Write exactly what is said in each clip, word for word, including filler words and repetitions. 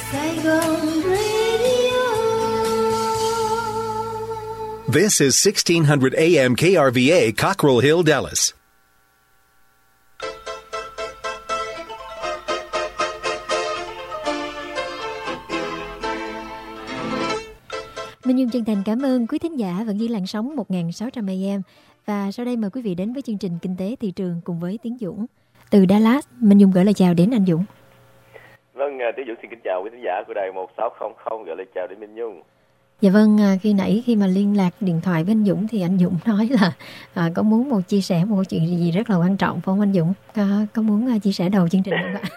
Saigon Radio. This is sixteen hundred A M K R V A, Cockrell Hill, Dallas. Minh Nhung chân thành cảm ơn quý thính giả vẫn giữ làn sóng một nghìn sáu trăm A M. Và sau đây mời quý vị đến với chương trình Kinh tế Thị trường cùng với Tiến Dũng. Từ Dallas, Minh Nhung gửi lời chào đến anh Dũng. Vâng, Tiến Dũng xin kính chào quý thính giả của đài một sáu không không, gửi lời chào đến Minh Nhung. Dạ vâng, khi nãy khi mà liên lạc điện thoại với anh Dũng thì anh Dũng nói là à, có muốn một chia sẻ một chuyện gì rất là quan trọng, phải không anh Dũng? Có, có muốn uh, chia sẻ đầu chương trình không ạ?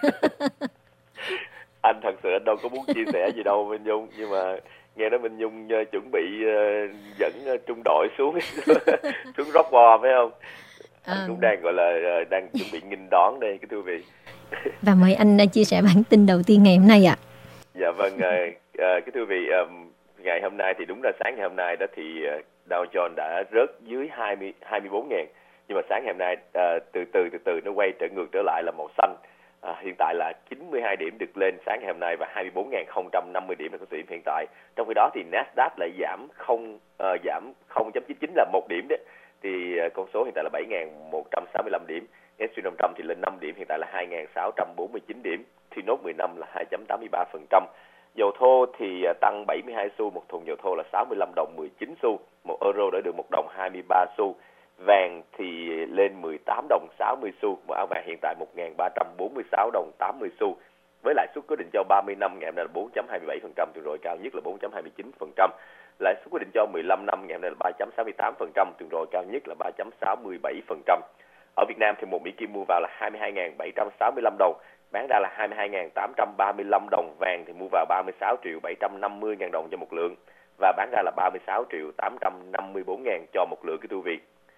Anh thật sự anh đâu có muốn chia sẻ gì đâu Minh Nhung, nhưng mà nghe nói Minh Nhung uh, chuẩn bị uh, dẫn uh, trung đội xuống xuống Rockmore phải không? Anh à... cũng đang gọi là uh, đang chuẩn bị nghinh đón đây cái thưa vị. Và mời anh uh, chia sẻ bản tin đầu tiên ngày hôm nay ạ. À. Dạ vâng, uh, uh, cái thưa vị, um, ngày hôm nay thì đúng là sáng ngày hôm nay đó thì uh, Dow Jones đã rớt dưới hai mươi, hai mươi bốn nghìn, nhưng mà sáng ngày hôm nay uh, từ từ từ từ nó quay trở ngược trở lại là màu xanh. À, hiện tại là chín mươi hai điểm được lên sáng ngày hôm nay và hai mươi bốn nghìn không trăm năm mươi điểm là con số điểm hiện tại. Trong khi đó thì Nasdaq lại giảm không uh, giảm không phẩy chín chín là một điểm đấy. Thì uh, con số hiện tại là bảy nghìn một trăm sáu mươi lăm điểm. ét and pê năm trăm thì lên năm điểm, hiện tại là hai nghìn sáu trăm bốn mươi chín điểm. Thì nốt mười năm là hai phẩy tám mươi ba phần trăm. Dầu thô thì uh, tăng bảy mươi hai xu, một thùng dầu thô là sáu mươi lăm đồng mười chín xu, một euro đã được một đồng hai mươi ba xu. Vàng thì lên mười tám đồng sáu mươi xu, một áo vàng hiện tại một nghìn ba trăm bốn mươi sáu đồng tám mươi xu. Với lãi suất cố định cho ba mươi năm ngày hôm nay là bốn phẩy hai mươi bảy phần trăm, tuần rồi cao nhất là bốn phẩy hai mươi chín phần trăm. Lãi suất cố định cho mười lăm năm ngày hôm nay là ba phẩy sáu mươi tám phần trăm, tuần rồi cao nhất là ba phẩy sáu mươi bảy phần trăm. Ở Việt Nam thì một Mỹ Kim mua vào là hai mươi hai nghìn bảy trăm sáu mươi lăm đồng, bán ra là hai mươi hai nghìn tám trăm ba mươi lăm đồng. Vàng thì mua vào ba mươi sáu triệu bảy trăm năm mươi ngàn đồng cho một lượng và bán ra là ba mươi sáu triệu tám trăm năm mươi bốn ngàn cho một lượng cái thưa vị.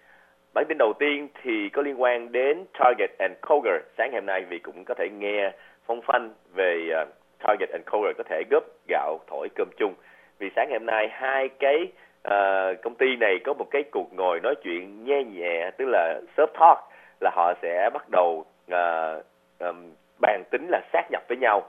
Bản tin đầu tiên thì có liên quan đến Target and Kroger. Sáng ngày hôm nay vì cũng có thể nghe phong phanh về uh, Target and Kroger có thể góp gạo thổi cơm chung. Vì sáng ngày hôm nay hai cái uh, công ty này có một cái cuộc ngồi nói chuyện nhẹ nhẹ, tức là soft talk, là họ sẽ bắt đầu uh, um, bàn tính là sát nhập với nhau.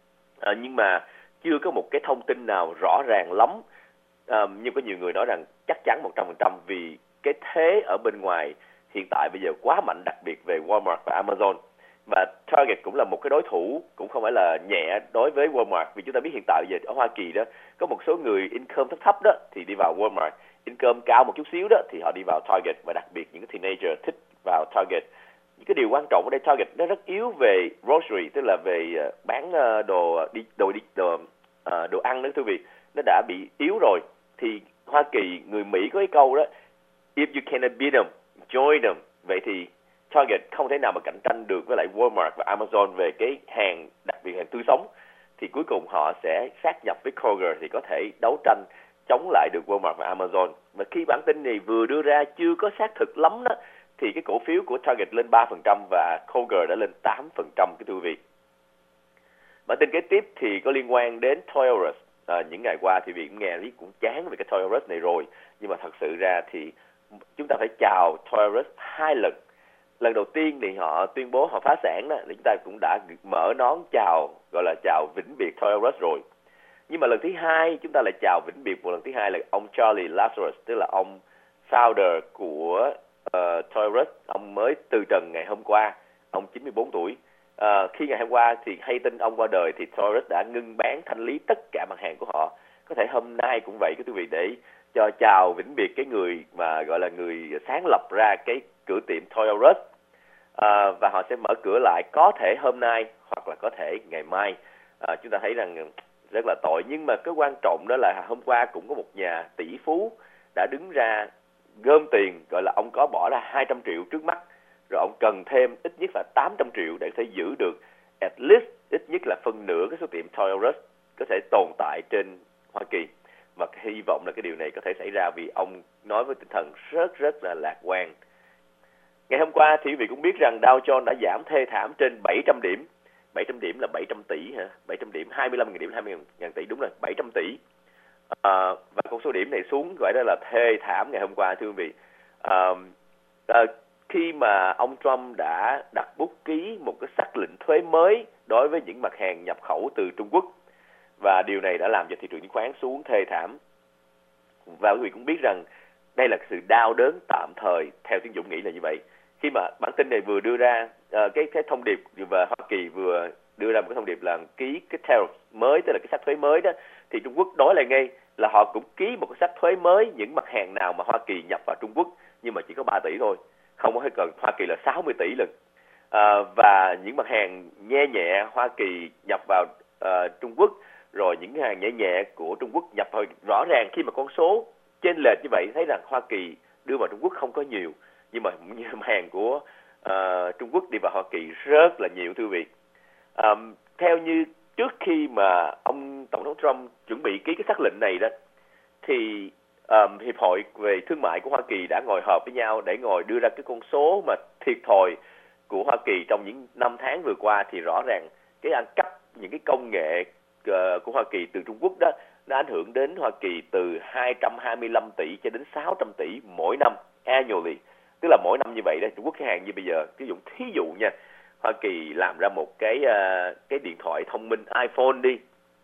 Uh, nhưng mà chưa có một cái thông tin nào rõ ràng lắm. Uh, nhưng có nhiều người nói rằng chắc chắn một trăm phần trăm vì cái thế ở bên ngoài hiện tại bây giờ quá mạnh, đặc biệt về Walmart và Amazon. Và Target cũng là một cái đối thủ cũng không phải là nhẹ đối với Walmart, vì chúng ta biết hiện tại bây giờ ở Hoa Kỳ đó có một số người income thấp thấp đó thì đi vào Walmart, income cao một chút xíu đó thì họ đi vào Target, và đặc biệt những cái teenager thích vào Target. Những cái điều quan trọng ở đây, Target nó rất yếu về grocery, tức là về bán đồ đi đồ đi đồ, đồ ăn đó thưa quý vị, nó đã bị yếu rồi. Thì Hoa Kỳ, người Mỹ có cái câu đó, if you cannot beat them, join them. Vậy thì Target không thể nào mà cạnh tranh được với lại Walmart và Amazon về cái hàng, đặc biệt hàng tươi sống. Thì cuối cùng họ sẽ sát nhập với Kroger thì có thể đấu tranh chống lại được Walmart và Amazon. Và khi bản tin này vừa đưa ra chưa có xác thực lắm đó, thì cái cổ phiếu của Target lên ba phần trăm và Kroger đã lên tám phần trăm cái thưa quý vị. Bản tin kế tiếp thì có liên quan đến Toys R Us. À, những ngày qua thì vị cũng nghe thấy cũng chán về cái Toys R Us này rồi, nhưng mà thật sự ra thì chúng ta phải chào Toys R Us hai lần. Lần đầu tiên thì họ tuyên bố họ phá sản đó, thì chúng ta cũng đã mở nón chào, gọi là chào vĩnh biệt Toys R Us rồi. Nhưng mà lần thứ hai chúng ta lại chào vĩnh biệt một lần thứ hai là ông Charlie Lazarus, tức là ông founder của uh, Toys R Us. Ông mới từ trần ngày hôm qua, ông chín mươi bốn tuổi. Uh, khi ngày hôm qua thì hay tin ông qua đời thì Toys R Us đã ngưng bán thanh lý tất cả mặt hàng của họ. Có thể hôm nay cũng vậy, cái quý vị, để cho chào vĩnh biệt cái người mà gọi là người sáng lập ra cái cửa tiệm Toys R Us. À, và họ sẽ mở cửa lại có thể hôm nay hoặc là có thể ngày mai. À, chúng ta thấy rằng rất là tội, nhưng mà cái quan trọng đó là hôm qua cũng có một nhà tỷ phú đã đứng ra gom tiền, gọi là ông có bỏ ra hai trăm triệu trước mắt, rồi ông cần thêm ít nhất là tám trăm triệu để có thể giữ được at least ít nhất là phân nửa cái số tiệm Toys R Us có thể tồn tại trên Hoa Kỳ. Và hy vọng là cái điều này có thể xảy ra vì ông nói với tinh thần rất rất là lạc quan. Ngày hôm qua thì quý vị cũng biết rằng Dow Jones đã giảm thê thảm trên bảy trăm điểm. bảy trăm điểm là bảy trăm tỷ hả? bảy trăm điểm, hai mươi lăm nghìn điểm, hai mươi nghìn tỷ, đúng rồi, bảy trăm tỷ. À, và con số điểm này xuống gọi đó là thê thảm ngày hôm qua thưa quý vị. À, à, khi mà ông Trump đã đặt bút ký một cái sắc lệnh thuế mới đối với những mặt hàng nhập khẩu từ Trung Quốc. và điều này đã làm cho thị trường chứng khoán xuống thê thảm. Và quý vị cũng biết rằng đây là sự đau đớn tạm thời, theo Tiến Dũng nghĩ là như vậy. Khi mà bản tin này vừa đưa ra uh, cái cái thông điệp và Hoa Kỳ vừa đưa ra một cái thông điệp là ký cái tariff mới, tức là cái sách thuế mới đó, thì Trung Quốc nói lại ngay là họ cũng ký một cái sách thuế mới những mặt hàng nào mà Hoa Kỳ nhập vào Trung Quốc, nhưng mà chỉ có ba tỷ thôi, không có cần Hoa Kỳ là sáu mươi tỷ lần. À, và những mặt hàng nhẹ nhẹ Hoa Kỳ nhập vào uh, Trung Quốc, rồi những hàng nhẹ nhẹ của Trung Quốc nhập vào. Rõ ràng khi mà con số chênh lệch như vậy thấy rằng Hoa Kỳ đưa vào Trung Quốc không có nhiều, nhưng mà hàng của uh, Trung Quốc đi vào Hoa Kỳ rất là nhiều, thưa quý vị. Um, theo như trước khi mà ông Tổng thống Trump chuẩn bị ký cái sắc lệnh này đó, thì um, Hiệp hội về Thương mại của Hoa Kỳ đã ngồi họp với nhau để ngồi đưa ra cái con số mà thiệt thòi của Hoa Kỳ trong những năm tháng vừa qua. Thì rõ ràng cái ăn cắp những cái công nghệ uh, của Hoa Kỳ từ Trung Quốc đó, nó ảnh hưởng đến Hoa Kỳ từ hai trăm hai mươi lăm tỷ cho đến sáu trăm tỷ mỗi năm, annually. Tức là mỗi năm như vậy đó, Trung Quốc cái hàng như bây giờ, ví dụ thí dụ nha, Hoa Kỳ làm ra một cái uh, cái điện thoại thông minh iPhone đi,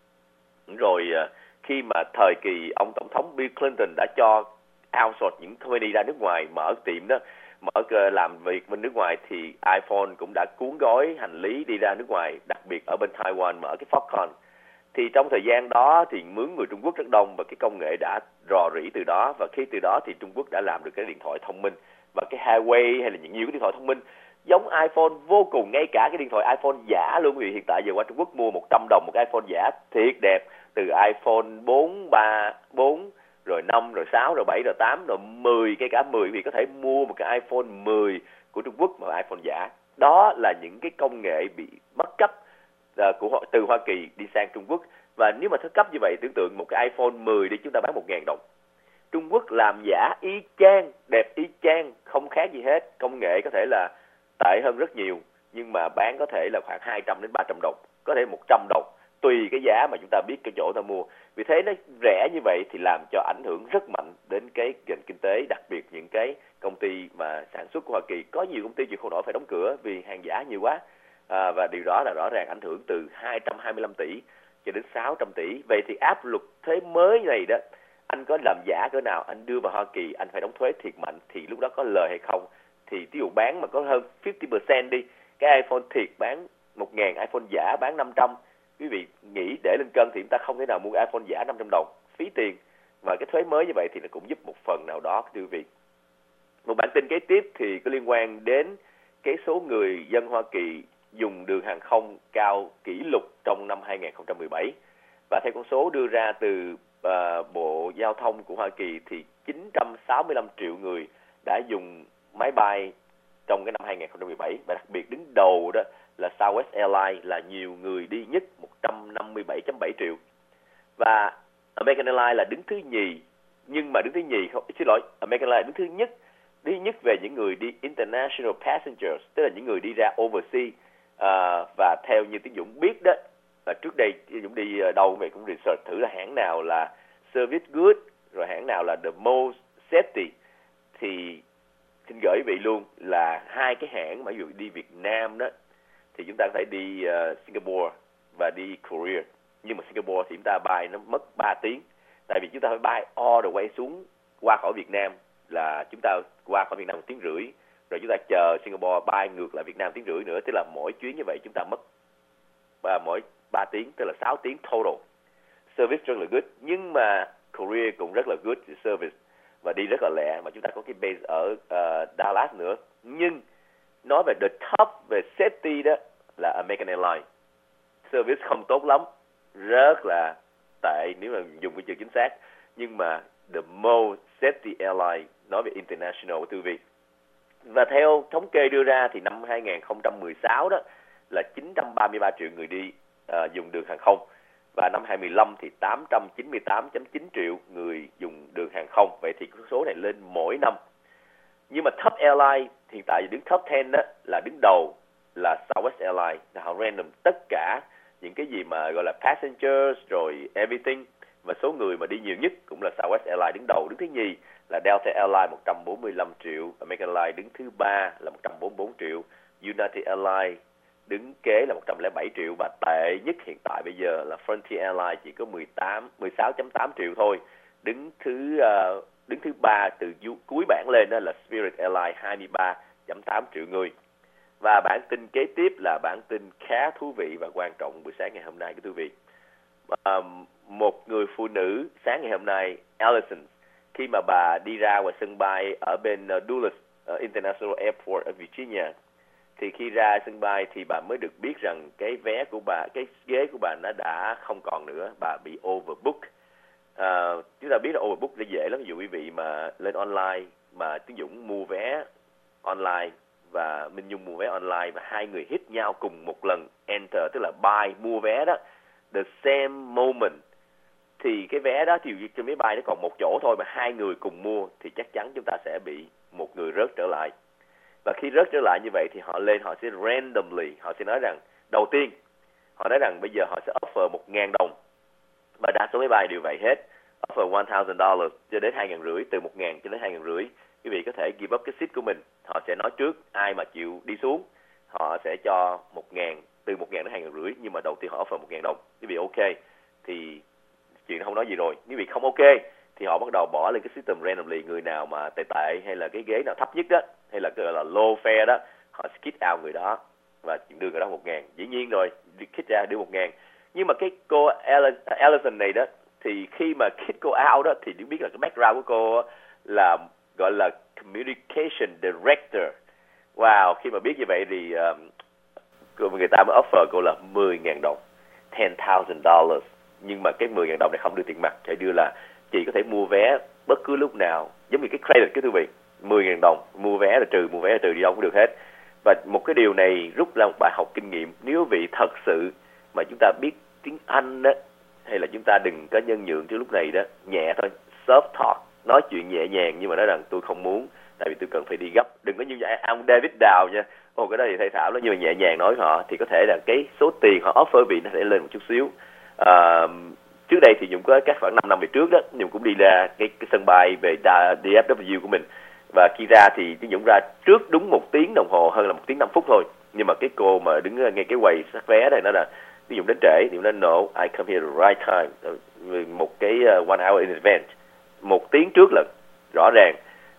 rồi uh, khi mà thời kỳ ông Tổng thống Bill Clinton đã cho outsource những company ra nước ngoài, mở tiệm đó, mở uh, làm việc bên nước ngoài, thì iPhone cũng đã cuốn gói hành lý đi ra nước ngoài, đặc biệt ở bên Taiwan mở cái Foxconn. Thì trong thời gian đó thì mướn người Trung Quốc rất đông, và cái công nghệ đã rò rỉ từ đó, và khi từ đó thì Trung Quốc đã làm được cái điện thoại thông minh, và cái Huawei hay là những nhiều cái điện thoại thông minh giống iPhone vô cùng, ngay cả cái điện thoại iPhone giả luôn. Vì hiện tại giờ qua Trung Quốc mua một trăm đồng một cái iPhone giả thiệt đẹp, từ iPhone bốn, ba, bốn, rồi năm, rồi sáu, rồi bảy, rồi tám, rồi mười, cái cả mười, vì có thể mua một cái iPhone mười của Trung Quốc mà iPhone giả. Đó là những cái công nghệ bị mất cắp uh, của từ Hoa Kỳ đi sang Trung Quốc. Và nếu mà thất cấp như vậy, tưởng tượng một cái iPhone mười đi, chúng ta bán một nghìn đồng. Trung Quốc làm giả y chang, đẹp y chang, không khác gì hết. Công nghệ có thể là tệ hơn rất nhiều, nhưng mà bán có thể là khoảng hai trăm đến ba trăm đồng, có thể một trăm đồng, tùy cái giá mà chúng ta biết cái chỗ ta mua. Vì thế nó rẻ như vậy thì làm cho ảnh hưởng rất mạnh đến cái nền kinh tế, đặc biệt những cái công ty mà sản xuất của Hoa Kỳ. Có nhiều công ty chịu không nổi phải đóng cửa vì hàng giả nhiều quá, à, và điều đó là rõ ràng ảnh hưởng từ hai trăm hai mươi lăm tỷ cho đến sáu trăm tỷ. Vậy thì áp luật thuế mới này đó, anh có làm giả cỡ nào, anh đưa vào Hoa Kỳ, anh phải đóng thuế thiệt mạnh, thì lúc đó có lời hay không? Thì ví dụ bán mà có hơn năm mươi phần trăm đi, cái iPhone thiệt bán một nghìn, iPhone giả bán năm trăm, quý vị nghĩ để lên cân thì chúng ta không thể nào mua iPhone giả năm trăm đồng, phí tiền. Và cái thuế mới như vậy thì nó cũng giúp một phần nào đó, quý vị. Một bản tin kế tiếp thì có liên quan đến cái số người dân Hoa Kỳ dùng đường hàng không cao kỷ lục trong năm hai không một bảy. Và theo con số đưa ra từ uh, Bộ Giao thông của Hoa Kỳ thì chín trăm sáu mươi lăm triệu người đã dùng máy bay trong cái năm hai không một bảy, và đặc biệt đứng đầu đó là Southwest Airlines là nhiều người đi nhất, một trăm năm mươi bảy phẩy bảy triệu. Và American Airlines là đứng thứ nhì, nhưng mà đứng thứ nhì không, xin lỗi, American Airlines đứng thứ nhất, đi nhất về những người đi international passengers, tức là những người đi ra overseas. À, và theo như Tiến Dũng biết đó, là trước đây Tiến Dũng đi đâu về cũng research thử là hãng nào là service good, rồi hãng nào là the most safety, thì xin gửi vị luôn là hai cái hãng mà ví dụ đi Việt Nam đó thì chúng ta có thể đi uh, Singapore và đi Korea. Nhưng mà Singapore thì chúng ta bay nó mất ba tiếng, tại vì chúng ta phải bay all the way xuống qua khỏi Việt Nam, là chúng ta qua khỏi Việt Nam một tiếng rưỡi, rồi chúng ta chờ Singapore bay ngược lại Việt Nam tiếng rưỡi nữa, tức là mỗi chuyến như vậy chúng ta mất và mỗi ba tiếng, tức là sáu tiếng total. Service rất là good, nhưng mà Korea cũng rất là good service và đi rất là lẹ, mà chúng ta có cái base ở uh, Dallas nữa. Nhưng nói về the top về safety đó là American Airlines, service không tốt lắm, rất là tệ nếu mà dùng cái chữ chính xác. Nhưng mà the most safety airline nói về international của quý vị. Và theo thống kê đưa ra thì năm hai không một sáu đó là chín trăm ba mươi ba triệu người đi uh, dùng đường hàng không, và năm hai không một lăm thì tám trăm chín mươi tám phẩy chín triệu người dùng đường hàng không. Vậy thì số này lên mỗi năm. Nhưng mà top airline hiện tại đứng top mười đó là đứng đầu là Southwest Airlines, là họ random tất cả những cái gì mà gọi là passengers rồi everything, và số người mà đi nhiều nhất cũng là Southwest Airlines đứng đầu. Đứng thứ nhì là Delta Airlines một trăm bốn mươi lăm triệu, American Airlines đứng thứ ba là một trăm bốn mươi bốn triệu, United Airlines đứng kế là một trăm lẻ bảy triệu, và tệ nhất hiện tại bây giờ là Frontier Airlines chỉ có mười tám, mười sáu phẩy tám triệu thôi. Đứng thứ uh, đứng thứ ba từ cuối bảng lên đó là Spirit Airlines hai mươi ba phẩy tám triệu người. Và bản tin kế tiếp là bản tin khá thú vị và quan trọng buổi sáng ngày hôm nay, quý vị. Um, một người phụ nữ sáng ngày hôm nay, Allison, khi mà bà đi ra ngoài sân bay ở bên uh, Dulles uh, International Airport ở Virginia, thì khi ra sân bay thì bà mới được biết rằng cái vé của bà, cái ghế của bà nó đã không còn nữa, bà bị overbook. Uh, chúng ta biết là overbook là dễ lắm, ví dụ quý vị mà lên online mà Tiến Dũng mua vé online và Minh Nhung mua vé online và hai người hit nhau cùng một lần enter, tức là buy, mua vé đó, the same moment, thì cái vé đó thì trên máy bay nó còn một chỗ thôi mà hai người cùng mua thì chắc chắn chúng ta sẽ bị một người rớt trở lại. Và khi rớt trở lại như vậy thì họ lên, họ sẽ randomly, họ sẽ nói rằng, đầu tiên họ nói rằng bây giờ họ sẽ offer một ngàn đồng, và đa số máy bay đều vậy hết, offer one thousand dollars cho đến hai ngàn rưỡi, từ một ngàn cho đến hai ngàn rưỡi. Quý vị có thể give up cái seat của mình, họ sẽ nói trước ai mà chịu đi xuống, họ sẽ cho một ngàn, từ một ngàn đến hai ngàn rưỡi, nhưng mà đầu tiên họ offer một ngàn đồng. Quý vị ok thì chuyện nó không nói gì rồi. Quý vị không ok thì họ bắt đầu bỏ lên cái system randomly, người nào mà tệ tệ hay là cái ghế nào thấp nhất đó, hay là gọi là low fare đó, họ skip out người đó và đưa người đó một ngàn. Dĩ nhiên rồi, kích ra đưa một ngàn. Nhưng mà cái cô Allison này đó, thì khi mà kích cô out đó thì biết là cái background của cô là gọi là communication director. Wow, khi mà biết như vậy thì um, người ta mới offer cô là mười ngàn đồng, ten thousand dollars. Nhưng mà cái mười ngàn đồng này không đưa tiền mặt, chỉ đưa là chị có thể mua vé bất cứ lúc nào, giống như cái credit, cái thưa vị, mười ngàn đồng, mua vé là trừ, mua vé là trừ, đi đâu cũng được hết. Và một cái điều này rút ra một bài học kinh nghiệm, nếu vị thật sự mà chúng ta biết tiếng Anh đó, hay là chúng ta đừng có nhân nhượng chứ lúc này đó, nhẹ thôi, soft talk, nói chuyện nhẹ nhàng, nhưng mà nói rằng tôi không muốn, tại vì tôi cần phải đi gấp. Đừng có như ông David Dow nha, ồ cái đó thì thầy thảo lắm, nhưng mà nhẹ nhàng nói họ thì có thể là cái số tiền họ offer vị nó sẽ lên một chút xíu. À, trước đây thì Nhung có các khoảng năm năm về trước đó, Nhung cũng đi ra cái, cái sân bay về đê ép vê của mình, và khi ra thì Tiến Dũng ra trước đúng một tiếng đồng hồ, hơn là một tiếng năm phút thôi. Nhưng mà cái cô mà đứng ngay cái quầy sát vé này nó là Tiến Dũng đến trễ, thì nó no, I come here the right time, một cái uh, one hour in advance, một tiếng trước lần, rõ ràng.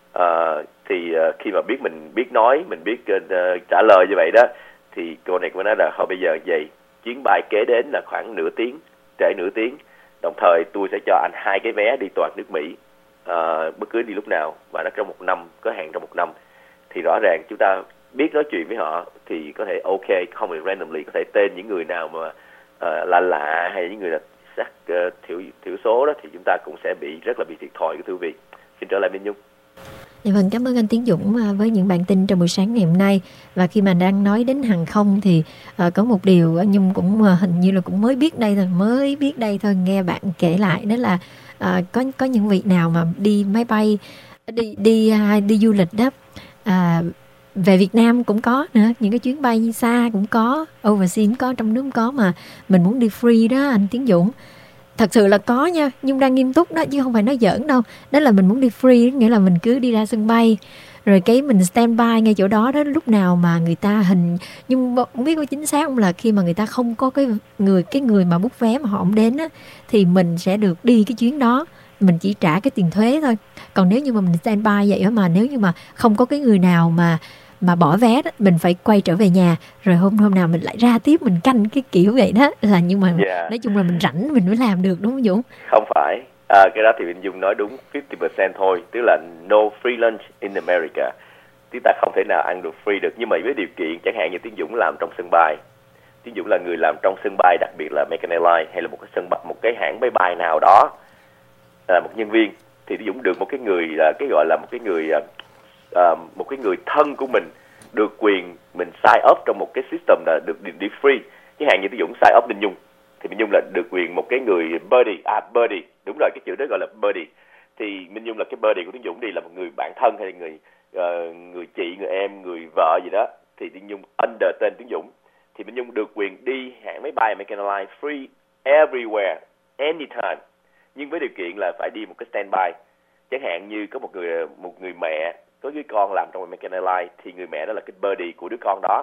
Uh, thì uh, khi mà biết mình biết nói, mình biết uh, trả lời như vậy đó, thì cô này cũng nói là thôi bây giờ vậy, chuyến bay kế đến là khoảng nửa tiếng, trễ nửa tiếng, đồng thời tôi sẽ cho anh hai cái vé đi toàn nước Mỹ, à, bất cứ đi lúc nào, và nó trong một năm, có hạn trong một năm. Thì rõ ràng chúng ta biết nói chuyện với họ thì có thể ok, không phải randomly, có thể tên những người nào mà uh, lạ lạ hay những người là sắc uh, thiểu thiểu số đó, thì chúng ta cũng sẽ bị rất là bị thiệt thòi, thưa quý vị. Xin trở lại Minh Nhung. Dạ vâng, cảm ơn anh Tiến Dũng với những bản tin trong buổi sáng ngày hôm nay. Và khi mà đang nói đến hàng không thì uh, có một điều Nhung cũng uh, hình như là cũng mới biết đây thôi, mới biết đây thôi, nghe bạn kể lại, đó là uh, có có những vị nào mà đi máy bay, đi đi uh, đi du lịch đó, uh, về Việt Nam cũng có nữa, những cái chuyến bay xa cũng có, overseas cũng có, trong nước cũng có, mà mình muốn đi free đó anh Tiến Dũng. Thật sự là có nha, Nhung đang nghiêm túc đó chứ không phải nói giỡn đâu. Đó là mình muốn đi free, nghĩa là mình cứ đi ra sân bay rồi cái mình stand by ngay chỗ đó đó, lúc nào mà người ta hình, nhưng không biết có chính xác không, là khi mà người ta không có cái người cái người mà bút vé mà họ không đến á, thì mình sẽ được đi cái chuyến đó, mình chỉ trả cái tiền thuế thôi. Còn nếu như mà mình stand by vậy đó, mà nếu như mà không có cái người nào mà mà bỏ vé đó, mình phải quay trở về nhà, rồi hôm hôm nào mình lại ra tiếp, mình canh cái kiểu vậy đó, là nhưng mà yeah. Nói chung là mình rảnh mình mới làm được, đúng không Dũng? Không phải, à, cái đó thì Minh Dung nói đúng fifty percent thôi, tức là no free lunch in America. Chúng ta không thể nào ăn được free được, nhưng mà với điều kiện chẳng hạn như Tiến Dũng làm trong sân bay, Tiến Dũng là người làm trong sân bay, đặc biệt là American Airlines hay là một cái sân bay, một cái hãng máy bay nào đó, là một nhân viên, thì Tiến Dũng được một cái người là cái gọi là một cái người Uh, một cái người thân của mình được quyền mình sign up trong một cái system là được đi, đi free. Chẳng hạn như Tiến Dũng sign up Minh Nhung, thì Minh Nhung là được quyền một cái người buddy, à buddy, đúng rồi, cái chữ đó gọi là buddy. Thì Minh Nhung là cái buddy của Tiến Dũng, đi là một người bạn thân hay là người uh, người chị, người em, người vợ gì đó, thì Tiến Nhung under tên Tiến Dũng, thì Minh Nhung được quyền đi hãng máy bay American Airlines free everywhere, anytime, nhưng với điều kiện là phải đi một cái standby. Chẳng hạn như có một người một người mẹ có đứa con làm trong American Airlines, thì người mẹ đó là cái buddy của đứa con đó,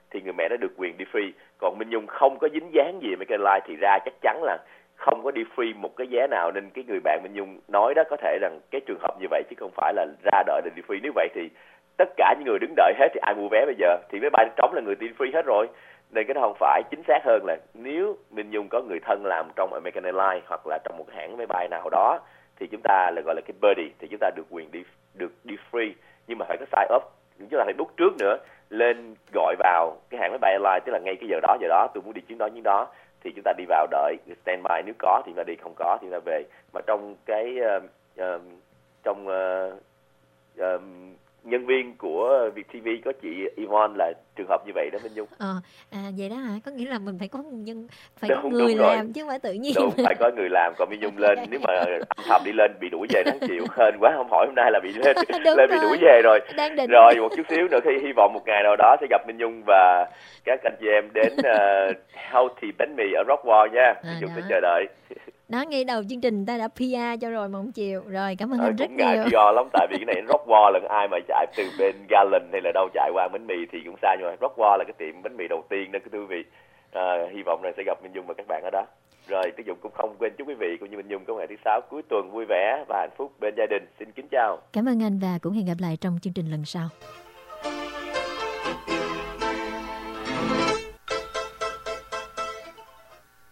thì người mẹ nó được quyền đi free. Còn Minh Nhung không có dính dáng gì American Airlines thì ra chắc chắn là không có đi free một cái vé nào, nên cái người bạn Minh Nhung nói đó có thể rằng cái trường hợp như vậy chứ không phải là ra đợi để đi free. Nếu vậy thì tất cả những người đứng đợi hết thì ai mua vé bây giờ, thì máy bay trống là người đi free hết rồi. Nên cái đó không phải. Chính xác hơn là nếu Minh Nhung có người thân làm trong American Airlines hoặc là trong một cái hãng máy bay nào đó thì chúng ta là gọi là cái buddy, thì chúng ta được quyền đi được đi free, nhưng mà phải có sign up, chúng ta phải book trước nữa, lên gọi vào cái hãng máy bay airline, tức là ngay cái giờ đó giờ đó tôi muốn đi chuyến đó chuyến đó thì chúng ta đi vào đợi standby, nếu có thì chúng ta đi, không có thì chúng ta về. Mà trong cái uh, uh, trong uh, uh, nhân viên của Viettel có chị Yvonne là trường hợp như vậy đó Minh Nhung. Ờ, à, vậy đó hả? Có nghĩa là mình phải có nhân, phải đúng, có người đúng làm rồi. chứ không phải tự nhiên. Đúng, phải có người làm. Còn Minh Nhung lên, nếu mà âm thầm đi lên bị đuổi về nắng chiều, hên quá không hỏi hôm nay là bị lên lên bị đuổi về rồi. Đang định. Rồi một chút xíu nữa, khi hy vọng một ngày nào đó sẽ gặp Minh Nhung và các anh chị em đến uh, Healthy bánh mì ở Rockwall nha. Minh À, Nhung đó. sẽ chờ đợi. Đó, ngay đầu chương trình ta đã pê e cho rồi mà không chịu. Rồi, cảm ơn Ờ, anh rất cũng ngại nhiều. pê e lắm, tại vì cái này Rockwall là ai mà chạy từ bên Galen hay là đâu chạy qua bánh mì thì cũng xa, nhưng mà Rockwall là cái tiệm bánh mì đầu tiên đó quý vị. À, hy vọng rằng sẽ gặp Minh Nhung và các bạn ở đó. Rồi, Tiếng Dũng cũng không quên chúc quý vị cũng như Minh Nhung có ngày thứ sáu cuối tuần vui vẻ và hạnh phúc bên gia đình. Xin kính chào. Cảm ơn anh và cũng hẹn gặp lại trong chương trình lần sau.